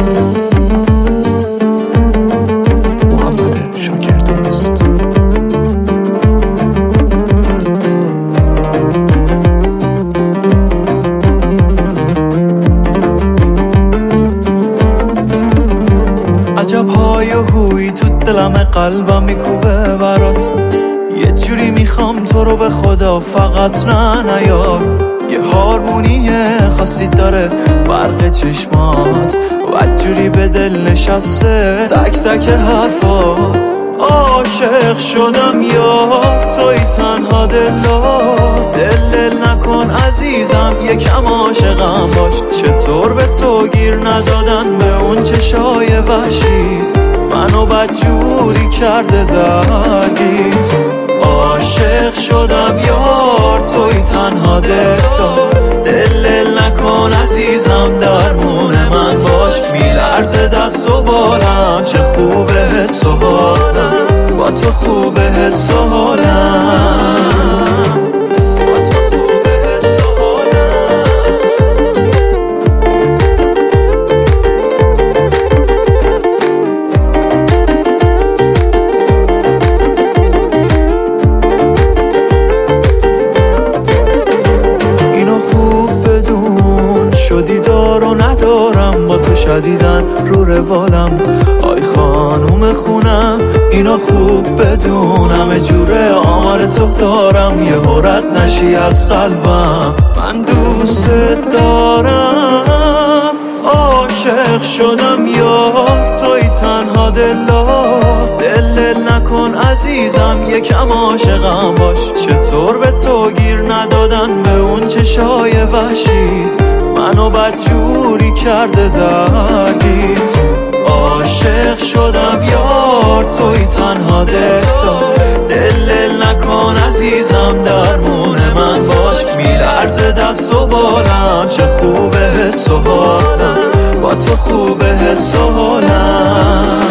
محمد شاکردوست. عجب های و هوی تو دلم قلبم میکوبه برات، یه جوری میخوام تو رو به خدا فقط نیار. یه هارمونی خاصی داره برق چشمات و جوری به دل نشسته تک تک حرفات. عاشق شدم یا توی تنها دل نکن عزیزم، یکم عاشقم باش. چطور به تو گیر ندادن به اون چشای وحشیت، منو بدجوری کرده درگیر. عاشق شدم یار توی تنها دل نکن عزیزم، درمون من باش. میلرزه دست و بالم، چه خوبه حس و حالم با تو، خوبه حس و حالم. شدی دار و ندارم با تو شدیدن رو روالم. آی خانوم خونم اینا خوب بدون، همه جوره آمار تو دارم، یه هورت نشی از قلبم. من دوست دارم، عاشق شدم یا توی تنها دل نکن عزیزم، یکم عاشقم باش. چطور به تو گیر ندادن به اون چشای وحشیت، منو بدجوری کرده درگیر. عاشق شدم یار توی تنها دل نکن عزیزم، درمون من باش. میلرزه دست و بالم، چه خوبه حس و حالم با تو، خوبه حس و حالم.